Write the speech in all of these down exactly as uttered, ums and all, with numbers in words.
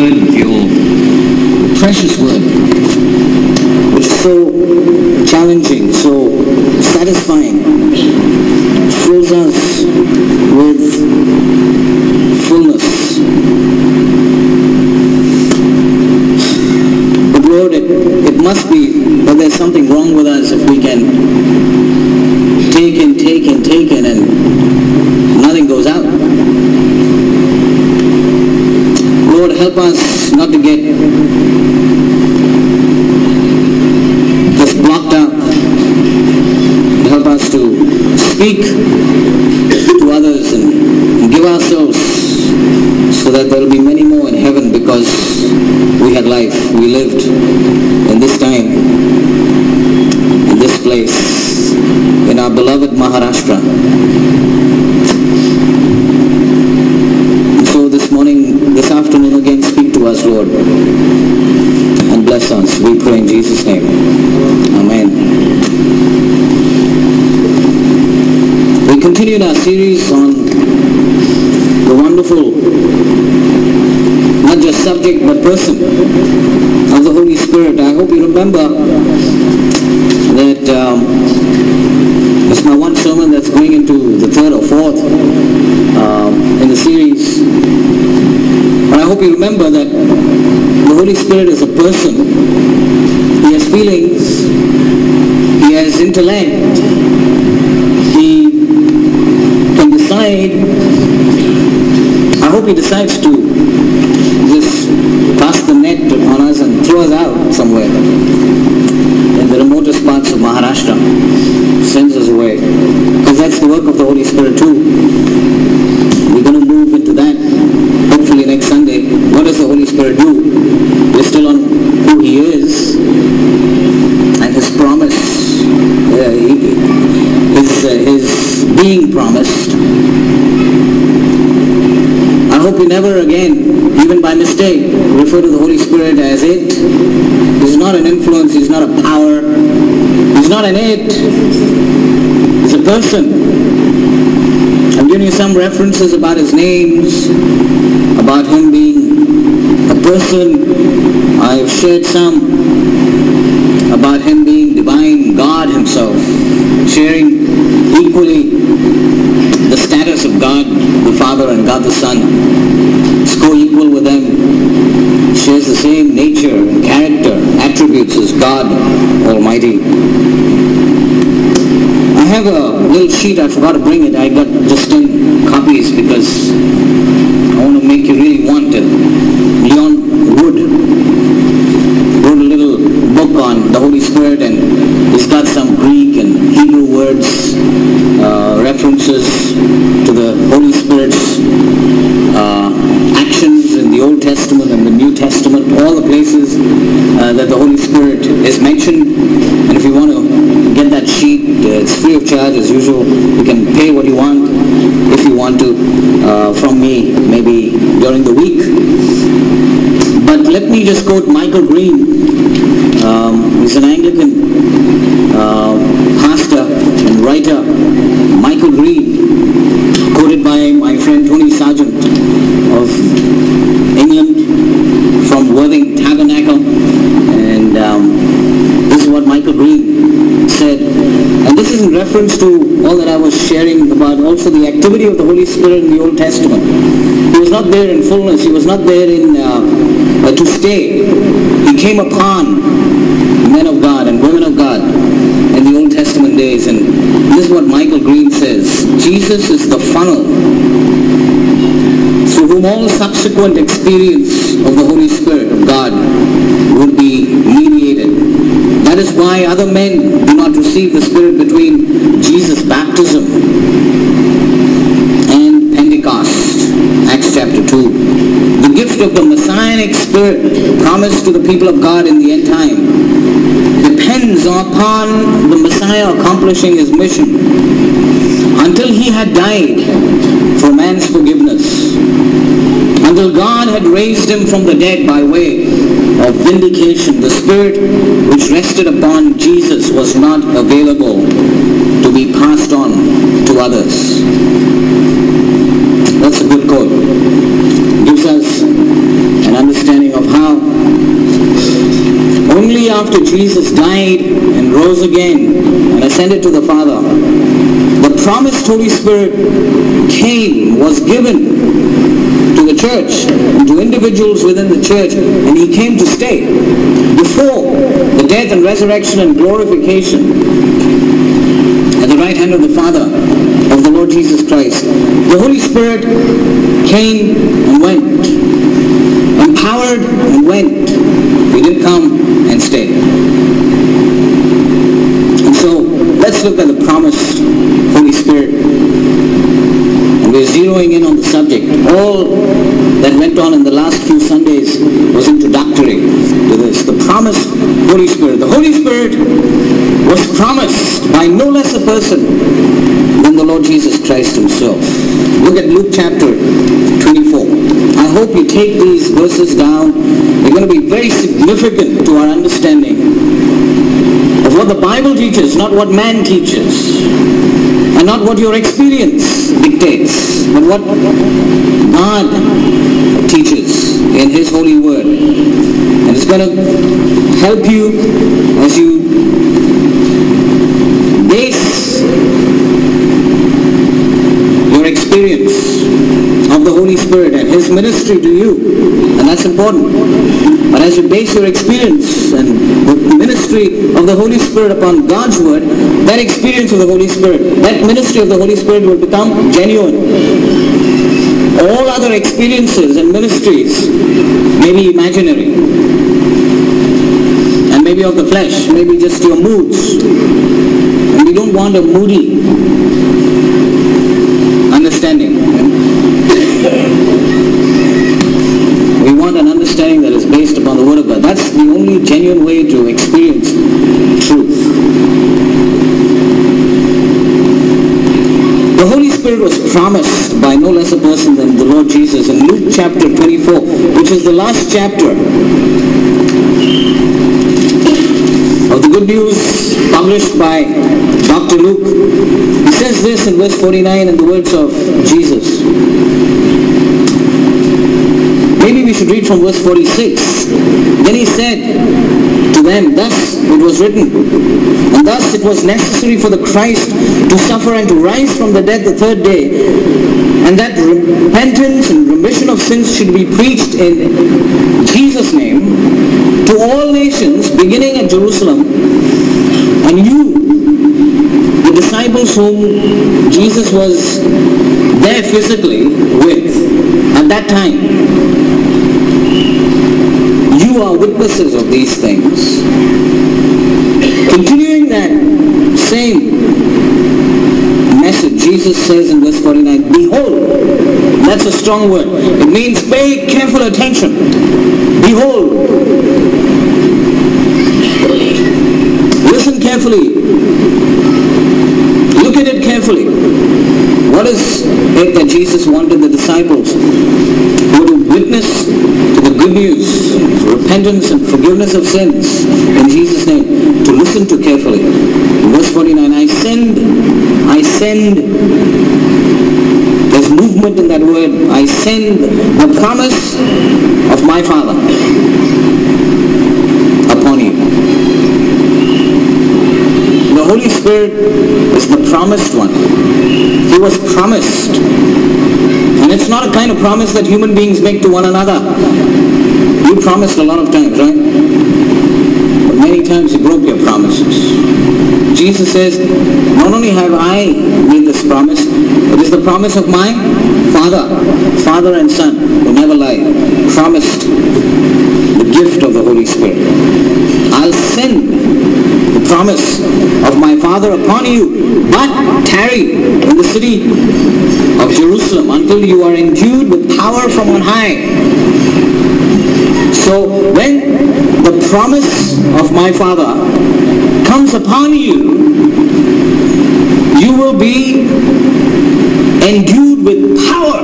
word of your precious word, which is so challenging, so satisfying, fills us with fullness. But Lord, it, it must be that there's something wrong with us if we can take and take and take in and nothing goes out. Lord, help us not to get just blocked out. Help us to speak to others and, and give ourselves so that there will be many more in heaven, because we had life, we lived in this time, in this place, in our beloved Maharashtra. And so this morning, this afternoon again, speak to us, Lord, and bless us, we pray in Jesus' name. Amen. We continued our series on the wonderful, not just subject but person of the Holy Spirit. I hope you remember that um, it's my one sermon that's going into the third or fourth um, in the series. And I hope you remember that the Holy Spirit is a person. He has feelings. He has intellect. He can decide. I hope he decides to just cast the net on us and throw us out somewhere in the remotest parts of Maharashtra. Sends us away. Because that's the work of the Holy Spirit too. We're going to move into that hopefully next Sunday. What does the Holy Spirit do? We're still on who he is and his promise, uh, he, his, uh, his being promised. I hope you never again, even by mistake, refer to the Holy Spirit as it. He's not an influence, he's not a power, he's not an it, he's a person. I'm giving you some references about his names, about him being a person. I've shared some about him being divine God himself, sharing equally the status of God the Father and God the Son. Is co-equal with them, shares the same nature and character, attributes as God Almighty. I have a little sheet, I forgot to bring it. I got just ten copies because I want to make you really want it. Leon Wood wrote a little book on the Holy Spirit, and he's got some Greek and Hebrew words, uh, references to the Holy Spirit's uh, actions in the Old Testament and the New Testament, all the places uh, that the Holy Spirit is mentioned. And if you want to get that sheet, uh, it's free of charge as usual. You can pay what you want if you want to uh, from me, maybe during the week. But let me just quote Michael Green. Um, he's an Anglican uh, pastor and writer. Michael Green, quoted by my friend Tony Sargent of England from Worthing Tabernacle. And um, this is what Michael Green said. And this is in reference to all that I was sharing about also the activity of the Holy Spirit in the Old Testament. He was not there in fullness. He was not there in uh, uh, to stay. He came upon men of God and women of God in the Old Testament days. And this is what Michael Green says. Jesus is the funnel through whom all subsequent experience of the Holy Spirit of God would be mediated. That is why other men do not receive the Spirit between Jesus' baptism and Pentecost, Acts chapter two. The gift of the Messianic Spirit promised to the people of God in the end time depends upon the Messiah accomplishing his mission until he had died for man's forgiveness, until God had raised him from the dead by way of vindication. The Spirit which rested upon Jesus was not available to be passed on to others. That's a good quote. Gives us an understanding of how only after Jesus died and rose again and ascended to the Father, the promised Holy Spirit came, was given to the church, to individuals within the church, and he came to stay. Before the death and resurrection and glorification at the right hand of the Father of the Lord Jesus Christ, the Holy Spirit came and went, empowered and went. He didn't come and stay. And so let's look at the promised Holy Spirit. And we're zeroing in on the subject. All that went on in the last few Sundays was introductory to this. The promised Holy Spirit. The Holy Spirit was promised by no less a person than the Lord Jesus Christ himself. Look at Luke chapter twenty-four. I hope you take these verses down. They're going to be very significant to our understanding of what the Bible teaches, not what man teaches, and not what your experience dictates, but what God teaches in his holy word. And it's going to help you as you base your experience of the Holy Spirit and his ministry to you. And that's important. But as you base your experience and the ministry of the Holy Spirit upon God's word, that experience of the Holy Spirit, that ministry of the Holy Spirit will become genuine. All other experiences and ministries may be imaginary, and maybe of the flesh, maybe just your moods. And we don't want a moody understanding. We want an understanding that is based upon the Word of God. That's the only genuine way to experience truth. The Holy Spirit was promised by no less a person than the Lord Jesus in Luke chapter twenty-four, which is the last chapter of the Good News published by Doctor Luke. He says this in verse forty-nine in the words of Jesus. Maybe we should read from verse forty-six. Then he said to them, thus it was written, and thus it was necessary for the Christ to suffer and to rise from the dead the third day, and that repentance and remission of sins should be preached in Jesus' name to all nations, beginning at Jerusalem. And you, the disciples whom Jesus was there physically with at that time, you are witnesses of these things. Continuing that same message, Jesus says in verse forty-nine, behold, that's a strong word. It means pay careful attention. Behold. Listen carefully. Look at it carefully. What is it that Jesus wanted the disciples who were to witness to the good news, repentance and forgiveness of sins in Jesus' name, to listen to carefully? In verse forty-nine, I send, I send, there's movement in that word, I send the promise of my Father upon you. The Holy Spirit is the promised one. He was promised. And it's not a kind of promise that human beings make to one another. You promised a lot of times, right? But many times you broke your promises. Jesus says, not only have I made this promise, it is the promise of my Father. Father and Son who never lie. Promised the gift of the Holy Spirit. I'll send the promise of my Father upon you, but tarry in the city of Jerusalem until you are endued with power from on high. So when the promise of my Father comes upon you, you will be endued with power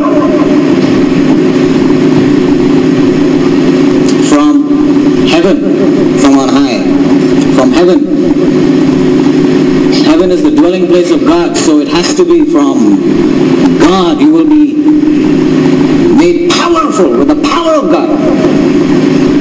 from heaven, from on high, from heaven. Heaven is the dwelling place of God, so it has to be from God. You will be made powerful with the power of God.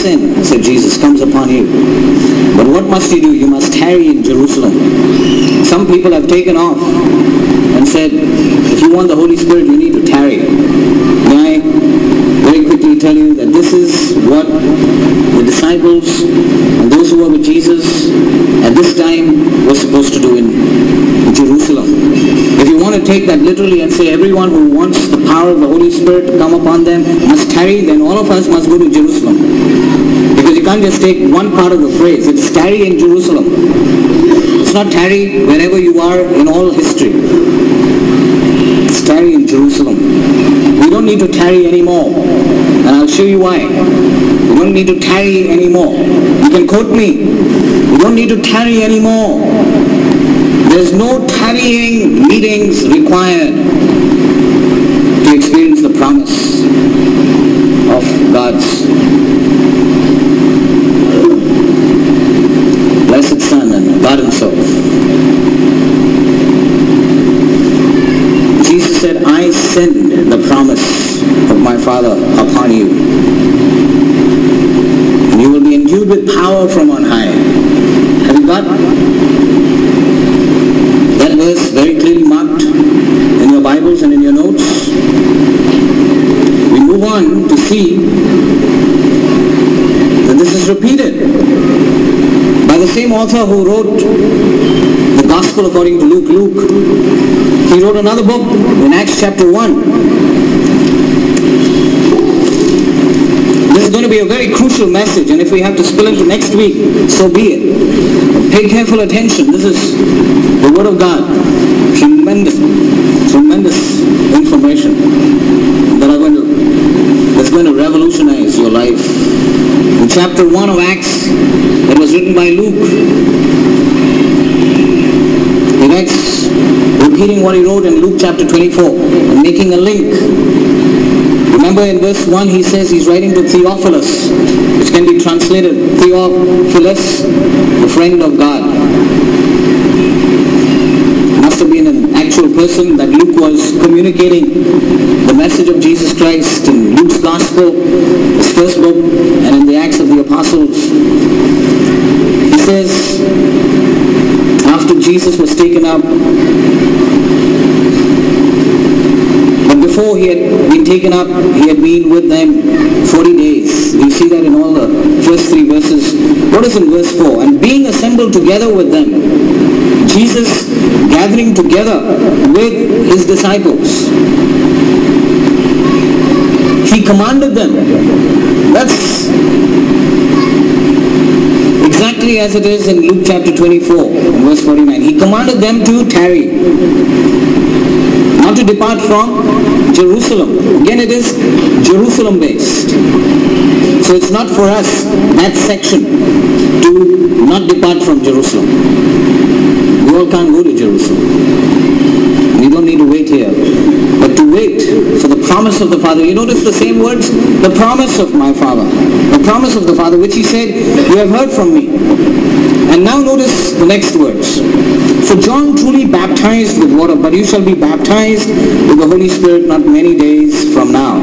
sin, said Jesus, comes upon you. But what must you do? You must tarry in Jerusalem. Some people have taken off and said, if you want the Holy Spirit, you need to tarry. May I very quickly tell you that this is what the disciples and those who were with Jesus at this time were supposed to do in Jerusalem. If you want to take that literally and say everyone who wants the power of the Holy Spirit to come upon them must tarry, then all of us must go to Jerusalem. Because you can't just take one part of the phrase. It's tarry in Jerusalem. It's not tarry wherever you are in all history. It's tarry in Jerusalem. We don't need to tarry anymore. And I'll show you why. We don't need to tarry anymore. You can quote me. We don't need to tarry anymore. There's no tarrying meetings required to experience the promise of God's blessed Son and God Himself. Jesus said, I send the promise of my Father upon you. And you will be endued with power from on high. Have you got that verse very clearly marked in your Bibles and in your notes? We move on to see that this is repeated by the same author who wrote the Gospel according to Luke. Luke, he wrote another book in Acts chapter one. This is going to be a very crucial message, and if we have to spill into next week, so be it. Pay careful attention. This is the Word of God. Tremendous, tremendous information that are going to, that's going to revolutionize your life. In chapter one of Acts, it was written by Luke. In Acts, repeating what he wrote in Luke chapter twenty-four, and making a link. Remember in verse one he says he's writing to Theophilus, which can be translated Theophilus, the friend of God. Must have been an actual person that Luke was communicating the message of Jesus Christ in Luke's Gospel, his first book, and in the Acts of the Apostles. He says, after Jesus was taken up, but before he had been taken up, he had been with them forty days. You see that in all the first three verses. What is in verse four? And being assembled together with them, Jesus gathering together with his disciples, he commanded them. That's exactly as it is in Luke chapter twenty-four, verse forty-nine. He commanded them to tarry, not to depart from Jerusalem. Again, it is Jerusalem based. So it's not for us, that section, to not depart from Jerusalem. We all can't go to Jerusalem. We don't need to wait here. But to wait for the promise of the Father. You notice the same words? The promise of my Father. The promise of the Father, which he said, you have heard from me. And now notice the next words. For John truly baptized with water, but you shall be baptized with the Holy Spirit not many days from now.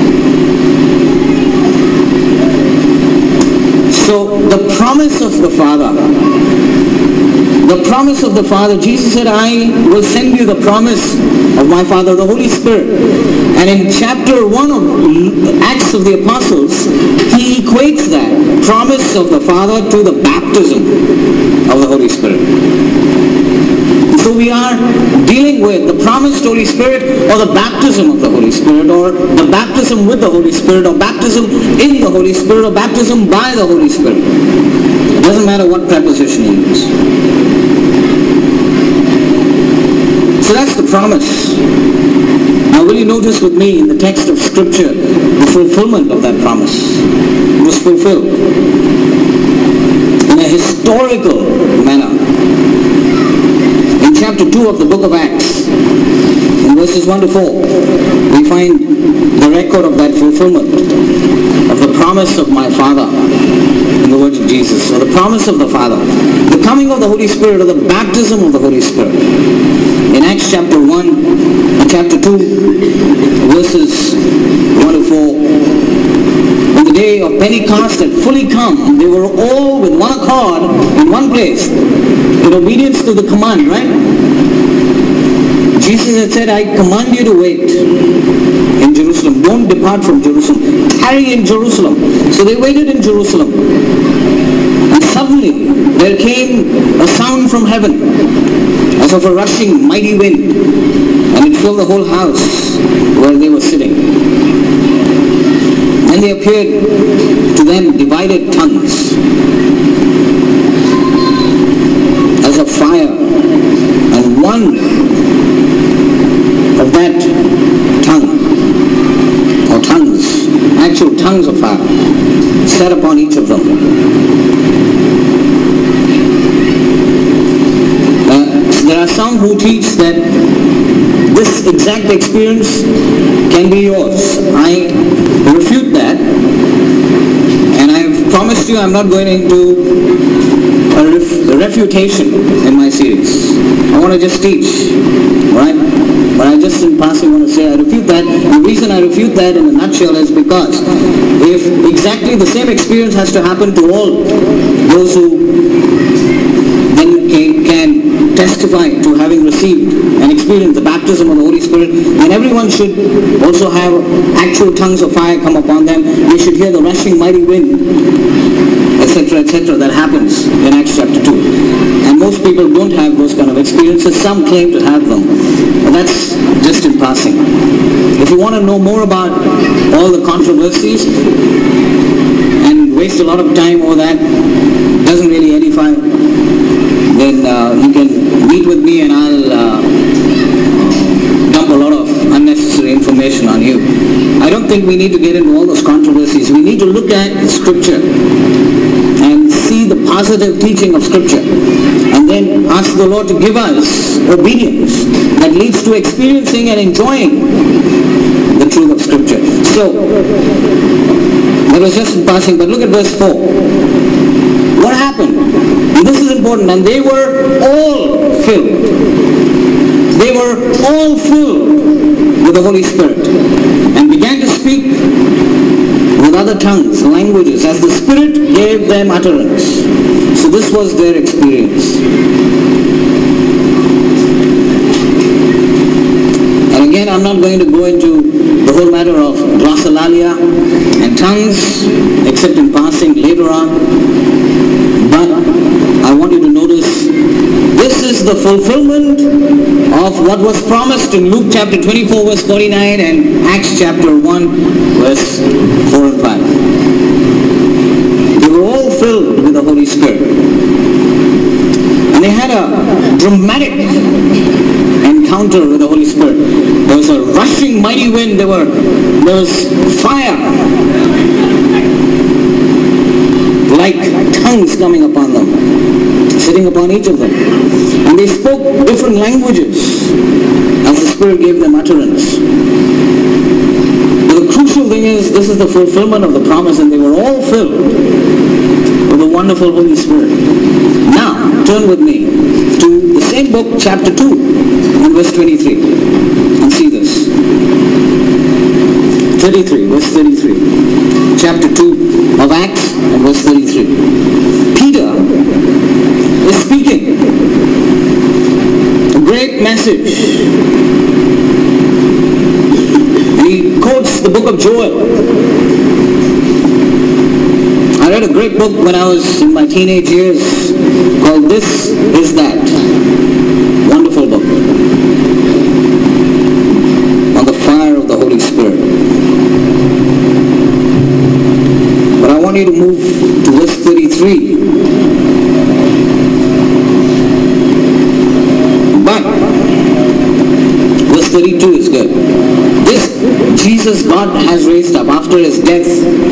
So the promise of the Father, the promise of the Father, Jesus said, I will send you the promise of my Father, the Holy Spirit. And in chapter one of Acts of the Apostles, he equates that promise of the Father to the baptism of the Holy Spirit. So we are dealing with the promised Holy Spirit, or the baptism of the Holy Spirit, or the baptism with the Holy Spirit, or baptism in the Holy Spirit, or baptism by the Holy Spirit. It doesn't matter what preposition you use. So that's the promise. Now will you notice with me in the text of Scripture the fulfillment of that promise? It was fulfilled in a historical manner. In chapter two of the book of Acts, in verses one to four, we find the record of that fulfillment of the promise of my Father in the words of Jesus, or the promise of the Father, the coming of the Holy Spirit, or the baptism of the Holy Spirit. In Acts chapter one and chapter two, verses one to four, when the day of Pentecost had fully come, they were all with one accord in one place, in obedience to the command, right? Jesus had said, I command you to wait in Jerusalem. Don't depart from Jerusalem. Tarry in Jerusalem. So they waited in Jerusalem. And suddenly there came a sound from heaven as of a rushing mighty wind, and it filled the whole house where they were sitting. And there appeared to them divided tongues as of fire, and one of that tongue, or tongues, actual tongues of fire, sat upon each of them. Uh, there are some who teach that this exact experience can be yours. I refute that, and I have promised you I'm not going into a, ref- a refutation in my series. I want to just teach, right? But I just in passing want to say I refute that. The reason I refute that in a nutshell is because if exactly the same experience has to happen to all those who then can, can testify to having received and experienced the baptism of the Holy Spirit, then everyone should also have actual tongues of fire come upon them. They should hear the rushing mighty wind, etc, et cetera that happens in Acts chapter two. And most people don't have those kind of experiences. Some claim to have them. But that's just in passing. If you want to know more about all the controversies and waste a lot of time over that, doesn't really edify, then uh, you can meet with me and I'll uh, dump a lot of unnecessary information on you. I don't think we need to get into all those controversies. We need to look at Scripture and see the positive teaching of Scripture, and then ask the Lord to give us obedience that leads to experiencing and enjoying the truth of Scripture. So, that was just in passing, but look at verse four. What happened? And this is important. And they were all filled. They were all filled with the Holy Spirit and began to speak with other tongues, languages, as the Spirit gave them utterance. So this was their experience. And again, I'm not going to go into the whole matter of glossolalia and tongues, except in passing later on. But I want you to notice this is the fulfillment of what was promised in Luke chapter twenty-four verse forty-nine and Acts chapter one verse four and five. They were all filled with the Holy Spirit. And they had a dramatic encounter with the Holy Spirit. There was a rushing mighty wind. There, were, there was fire, like tongues coming upon them, sitting upon each of them. And they spoke different languages as the Spirit gave them utterance. But the crucial thing is, this is the fulfillment of the promise, and they were all filled with the wonderful Holy Spirit. Now, turn with me to the same book, chapter two, and verse twenty-three, and see this. thirty-three, verse thirty-three. Chapter two of Acts, and verse thirty-three. Peter is speaking a great message. And he quotes the book of Joel. I read a great book when I was in my teenage years called This Is That. Wonderful book on the fire of the Holy Spirit. But I want you to move to verse thirty-three. But verse thirty-two is good. This Jesus God has raised up after his death,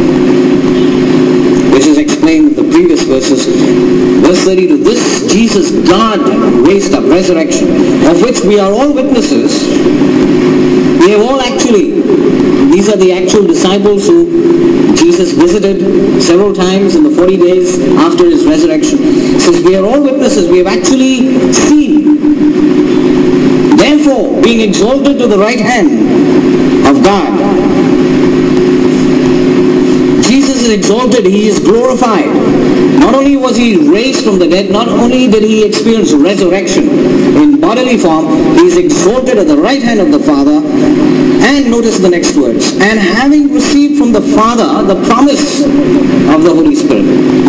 which is explained in the previous verses. Verse thirty-two, this Jesus God raised up, resurrection, of which we are all witnesses. We have all actually, these are the actual disciples who Jesus visited several times in the forty days after his resurrection. It says we are all witnesses. We have actually seen. Therefore, being exalted to the right hand of God, exalted, he is glorified. Not only was he raised from the dead, not only did he experience resurrection in bodily form, he is exalted at the right hand of the Father. And notice the next words. And having received from the Father the promise of the Holy Spirit.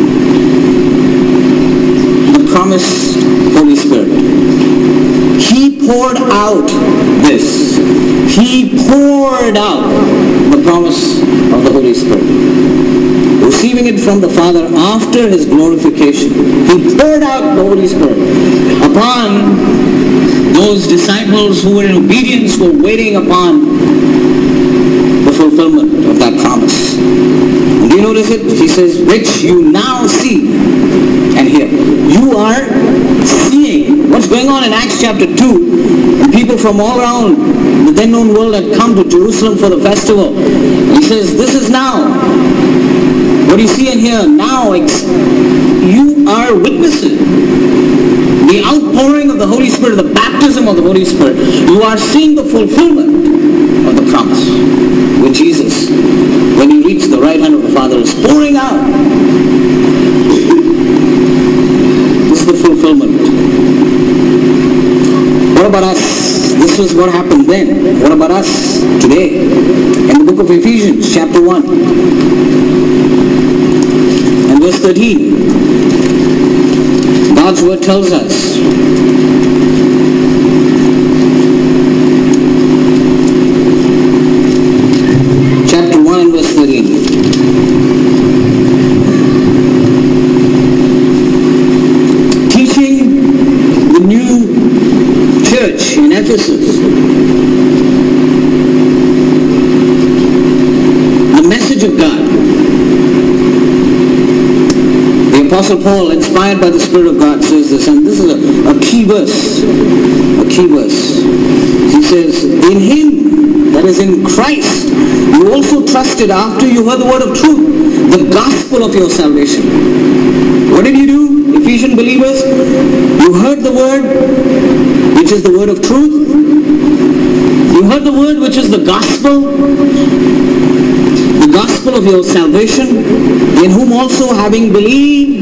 The promised Holy Spirit. He poured out this. He poured out the promise of the Holy Spirit. Receiving it from the Father after his glorification. He poured out the Holy Spirit upon those disciples who were in obedience, who were waiting upon the fulfillment of that promise. And do you notice it? He says, which you now see and hear. You are seeing what's going on in Acts chapter two. And people from all around the then known world had come to Jerusalem for the festival. He says, this is now. What you see and hear now, you are witnessing the outpouring of the Holy Spirit, the baptism of the Holy Spirit. You are seeing the fulfillment of the promise with Jesus. When he reached the right hand of the Father, is pouring out. This is the fulfillment. What about us? This was what happened then. What about us today? In the book of Ephesians, chapter one. And verse thirteen, God's word tells us, chapter one and verse thirteen, teaching the new church in Ephesus the message of God. Apostle Paul, inspired by the Spirit of God, says this, and this is a, a key verse, a key verse. He says, in him, that is in Christ, you also trusted after you heard the word of truth, the gospel of your salvation. What did you do, Ephesian believers? You heard the word, which is the word of truth. You heard the word, which is the gospel, the gospel of your salvation, in whom also having believed,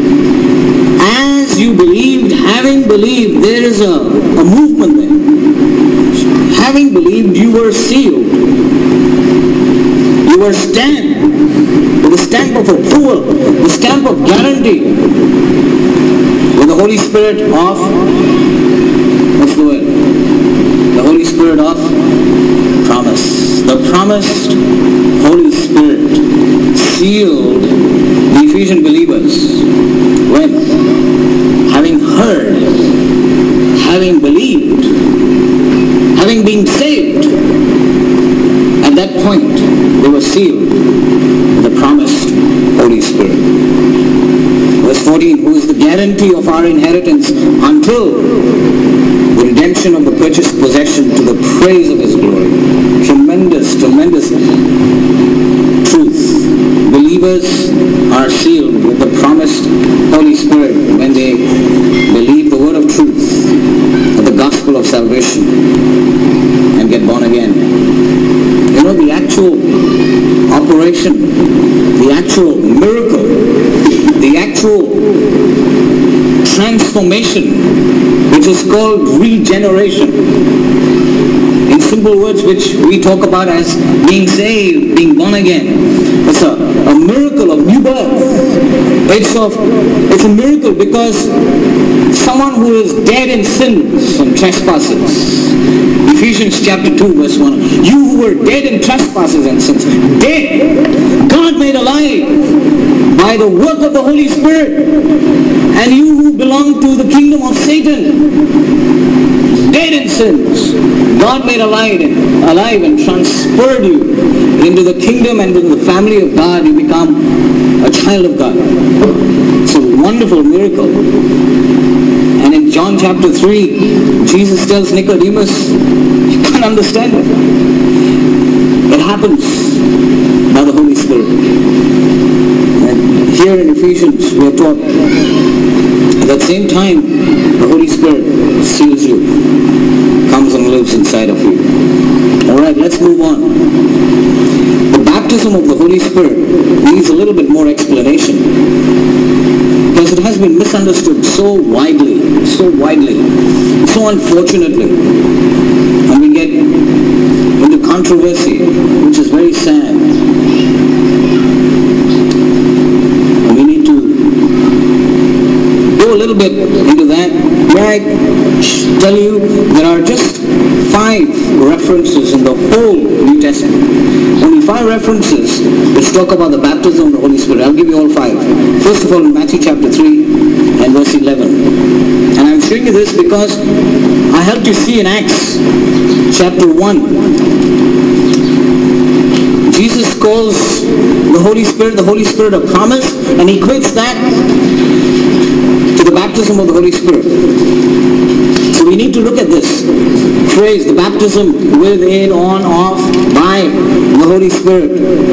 as you believed, having believed, there is a, a movement there. Having believed, you were sealed. You were stamped with the stamp of approval, the stamp of guarantee, with the Holy Spirit of, what's the word? The Holy Spirit of promise. The promised Holy Spirit sealed the Ephesian believers when, having heard, having believed, having been saved, at that point they were sealed with the promised Holy Spirit. Verse fourteen, who is the guarantee of our inheritance until the redemption of the purchased possession to the praise of his glory. Tremendous, tremendous truth. Believers are sealed with the promised Holy Spirit when they believe the word of truth, the gospel of salvation, and get born again. You know, the actual operation, the actual miracle, the actual transformation, which is called regeneration. In simple words, which we talk about as being saved, being born again. It's a, a miracle of new birth. It's, of, it's a miracle because someone who is dead in sins and trespasses. Ephesians chapter two verse one. You who were dead in trespasses and sins. Dead. God made alive by the work of the Holy Spirit. And you who belong to the kingdom of Satan. Dead in sins, God made alive and, alive and transferred you into the kingdom and into the family of God. You become a child of God. It's a wonderful miracle. And in John chapter three, Jesus tells Nicodemus, you can't understand it. It happens by the Holy Spirit. And here in Ephesians, we are taught at that same time, the Holy Spirit seals you, comes and lives inside of you. Alright, let's move on. The baptism baptism of the Holy Spirit needs a little bit more explanation, because it has been misunderstood so widely, so widely, so unfortunately. And we get into controversy, which is very sad. And we need to go a little bit into that. May I tell you, there are just five references in the whole New Testament. Only five references which talk about the baptism of the Holy Spirit. I'll give you all five. First of all, in Matthew chapter three and verse eleven. And I'm showing you this because I helped you see in Acts chapter one. Jesus calls the Holy Spirit the Holy Spirit of promise, and he equates that to the baptism of the Holy Spirit. So we need to look at this phrase, the baptism with, in, on, off, by the Holy Spirit,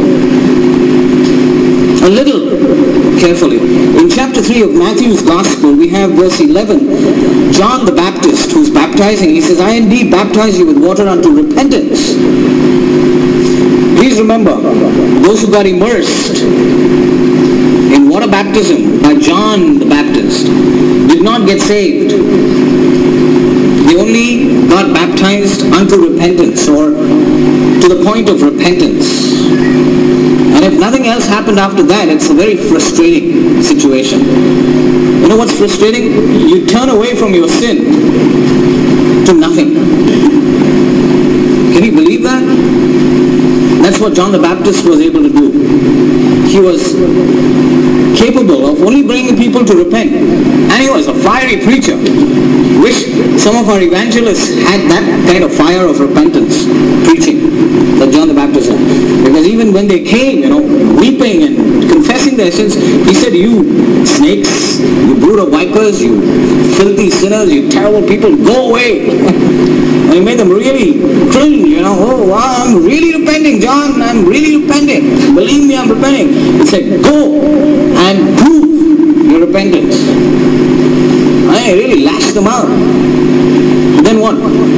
a little carefully. In chapter three of Matthew's Gospel, we have verse eleven. John the Baptist, who's baptizing, he says, I indeed baptize you with water unto repentance. Please remember, those who got immersed in water baptism by John the Baptist did not get saved. They only got baptized unto repentance, or to the point of repentance. And if nothing else happened after that, it's a very frustrating situation. You know what's frustrating? You turn away from your sin to nothing. Can you believe that? That's what John the Baptist was able to do. He was capable of only bringing people to repent. And he was a fiery preacher. Wish some of our evangelists had that kind of fire of repentance preaching that John the Baptist had. Because even when they came, you know, weeping and confessing their sins, he said, you snakes, you brood of vipers, you filthy sinners, you terrible people, go away. And he made them really cringe, you know, oh, wow, I'm really repenting, John, I'm really repenting. Believe me, I'm repenting. He said, go and prove your repentance. I really lashed them out. Then what?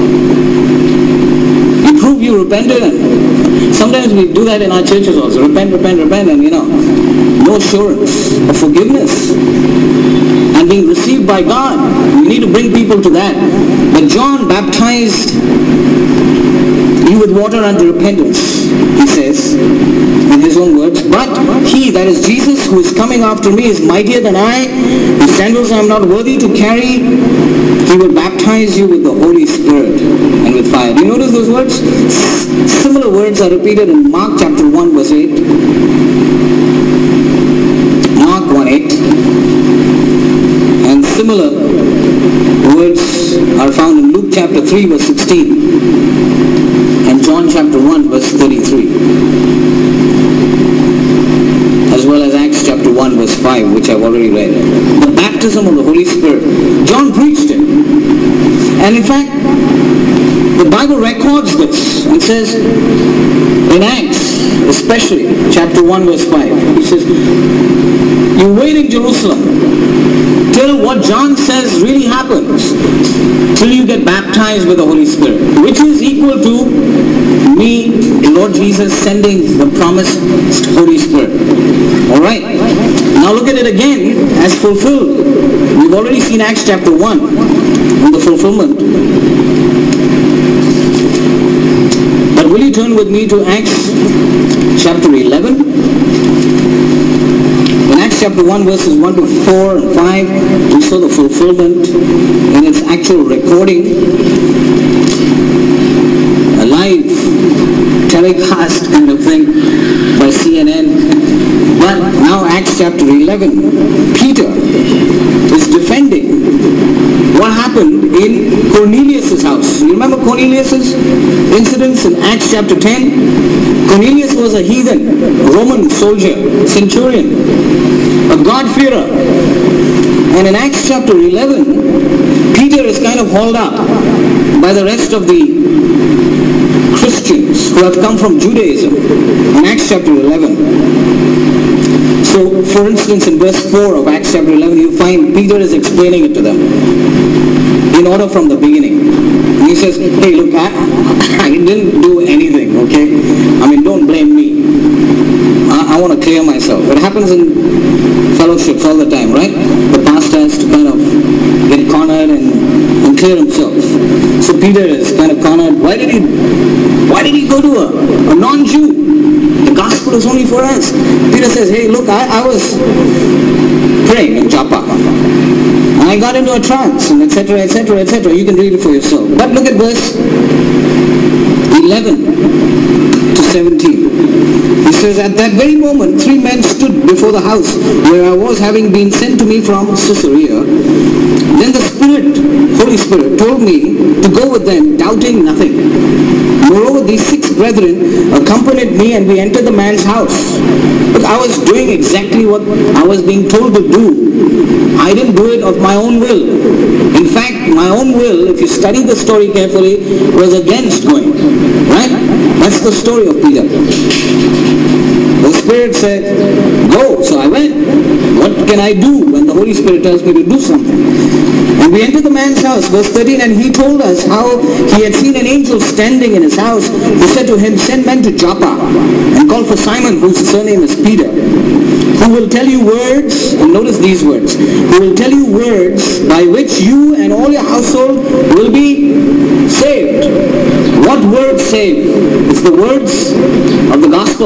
You prove you repented, and sometimes we do that in our churches also. Repent, repent, repent, and you know, no assurance of forgiveness and being received by God. We need to bring people to that. But John baptized you with water unto repentance, he says, in his own words. But he, that is Jesus, who is coming after me, is mightier than I, whose sandals I am not worthy to carry. He will baptize you with the Holy Spirit and with fire. Do you notice those words? Similar words are repeated in Mark chapter one verse eight. Mark one eight. And similar words are found in Luke chapter three verse sixteen and John chapter one verse thirty-three, as well as Acts chapter one verse five, which I've already read. The baptism of the Holy Spirit. John preached it. And in fact, the Bible records this and says in Acts, especially chapter one verse five, he says, you wait in Jerusalem till what John says really happens, till you get baptized with the Holy Spirit, which is equal to me, the Lord Jesus, sending the promised Holy Spirit. Alright, now look at it again as fulfilled. We've already seen Acts chapter one and the fulfillment. But will you turn with me to Acts chapter eleven? In Acts chapter one verses one to four and five, we saw the fulfillment in its actual recording. A live telecast kind of thing by C N N. But now Acts chapter eleven, Peter is defending what happened in Cornelius' house. You remember Cornelius' incidents in Acts chapter ten? Cornelius was a heathen, Roman soldier, centurion, a God-fearer. And in Acts chapter eleven, Peter is kind of hauled up by the rest of the Christians who have come from Judaism in Acts chapter eleven. So, for instance, in verse four of Acts chapter eleven, you find Peter is explaining it to them in order from the beginning. And he says, hey, look, I, I didn't do anything, okay? I mean, don't blame me. want to clear myself. It happens in fellowships all the time, right? The pastor has to kind of get cornered and, and clear himself. So Peter is kind of cornered. Why did he, why did he go to a, a non-Jew? The gospel is only for us. Peter says, hey, look, I, I was praying in Joppa. And I got into a trance, and et cetera, et cetera, et cetera. You can read it for yourself. But look at verse eleven to seventeen. He says, at that very moment, three men stood before the house where I was, having been sent to me from Caesarea. Then the Spirit, Holy Spirit, told me to go with them, doubting nothing. Moreover, these six brethren accompanied me, and we entered the man's house. But I was doing exactly what I was being told to do. I didn't do it of my own will. In fact, my own will, if you study the story carefully, was against going. Right? That's the story of Peter. The Spirit said, go. So I went. What can I do when the Holy Spirit tells me to do something? And we entered the man's house, verse thirteen, and he told us how he had seen an angel standing in his house. He said to him, send men to Joppa and call for Simon, whose surname is Peter, who will tell you words, and notice these words, who will tell you words by which you and all your household will be saved. What words save? It's the words of the gospel.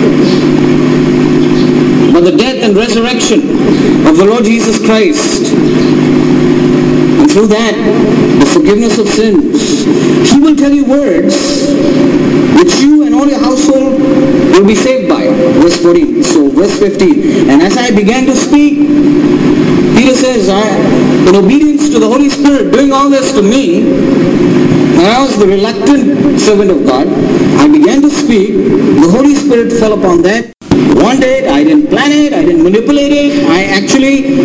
But the death and resurrection of the Lord Jesus Christ. And through that, the forgiveness of sins. He will tell you words which you and all your household will be saved by. Verse fourteen. So verse fifteen. And as I began to speak, Peter says, I, in obedience to the Holy Spirit doing all this to me, and I was the reluctant servant of God, I began to speak. The Holy Spirit fell upon that. Wanted it, I didn't plan it, I didn't manipulate it, I actually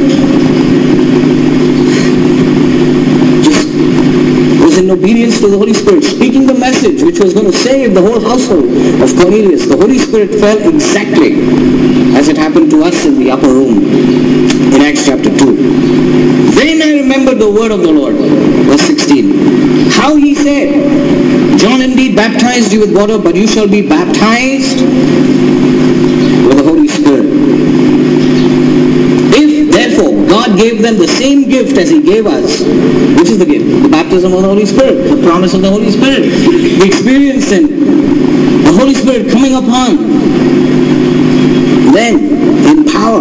just was in obedience to the Holy Spirit, speaking the message which was going to save the whole household of Cornelius. The Holy Spirit fell exactly as it happened to us in the upper room in Acts chapter two. Then I remembered the word of the Lord, verse sixteen. How he said, John indeed baptized you with water, but you shall be baptized with the Holy Spirit. If therefore God gave them the same gift as he gave us, which is the gift? The baptism of the Holy Spirit, the promise of the Holy Spirit, the experience in the Holy Spirit coming upon them in power.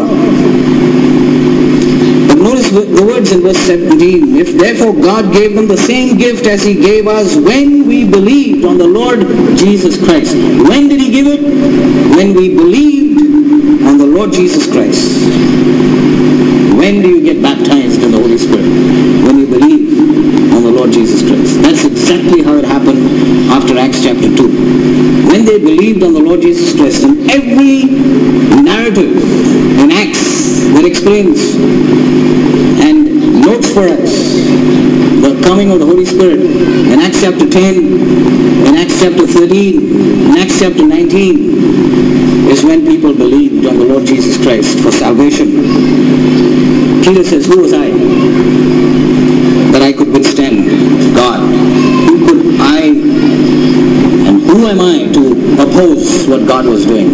But notice the words in verse seventeen. If therefore God gave them the same gift as he gave us when we believed on the Lord Jesus Christ. When did he give it? When we believed on the Lord Jesus Christ. When do you get baptized in the Holy Spirit? When you believe on the Lord Jesus Christ. That's exactly how it happened after Acts chapter two. When they believed on the Lord Jesus Christ, and every narrative in Acts that explains and notes for us the coming of the Holy Spirit, in Acts chapter ten, in Acts chapter thirteen, in Acts chapter nineteen, is when people believed on the Lord Jesus Christ for salvation. Peter says, who was I that I could withstand God? Who could I, and who am I to oppose what God was doing?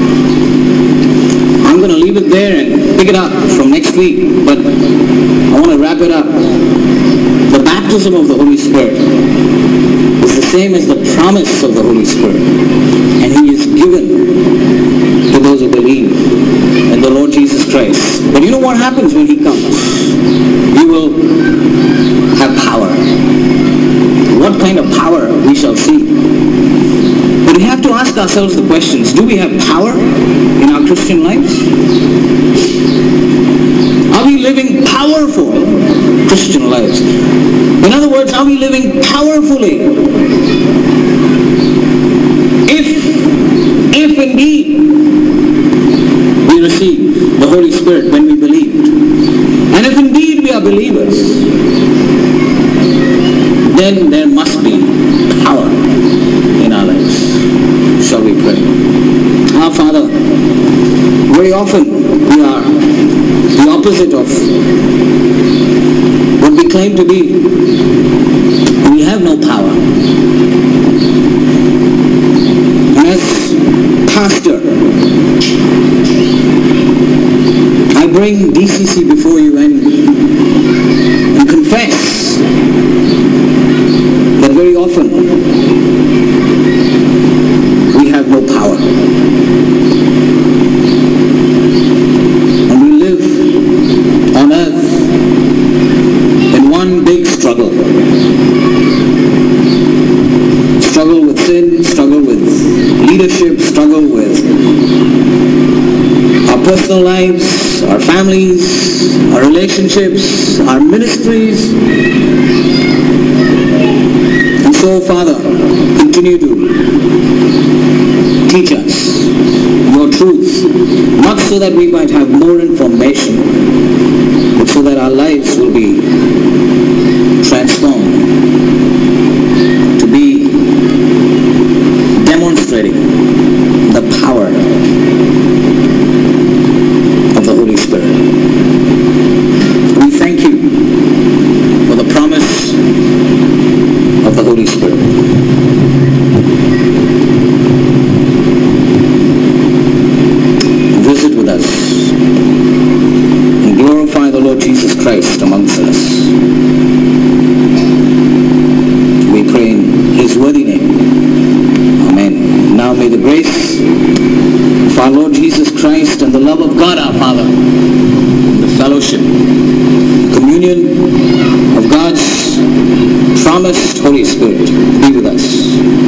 I'm going to leave it there and pick it up from next week, but I want to wrap it up. The baptism of the Holy Spirit is the same as the promise of the Holy Spirit, and he is given to those who believe in the Lord Jesus Christ. But you know what happens when he comes? He will have power. What kind of power we shall see. But we have to ask ourselves the questions. Do we have power in our Christian lives? Are we living powerful Christian lives? In other words, are we living powerfully? If, if indeed we receive the Holy Spirit when we believed, and if indeed we are believers, then there must be power in our lives. Shall we pray? Our Father, very often we are the opposite of what we claim to be. We have no power. And as pastor, bring D C C before you and, and confess that very often we have no power. And we live on earth in one big struggle. Struggle with sin, struggle with leadership, struggle with our personal lives, our families, our relationships, our ministries. And so, Father, continue to teach us your truth, not so that we might have more information, but so that our lives will be transformed to be demonstrating the power of the Holy Spirit. We thank you for the promise of the Holy Spirit. Visit with us and glorify the Lord Jesus Christ amongst us. We pray in His worthy name. Amen. Now may the grace of our Lord Jesus Christ and the love of God our Father, and the fellowship, communion of God's promised Holy Spirit be with us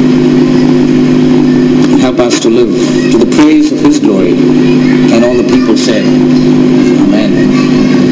and help us to live to the praise of His glory. And all the people said, Amen.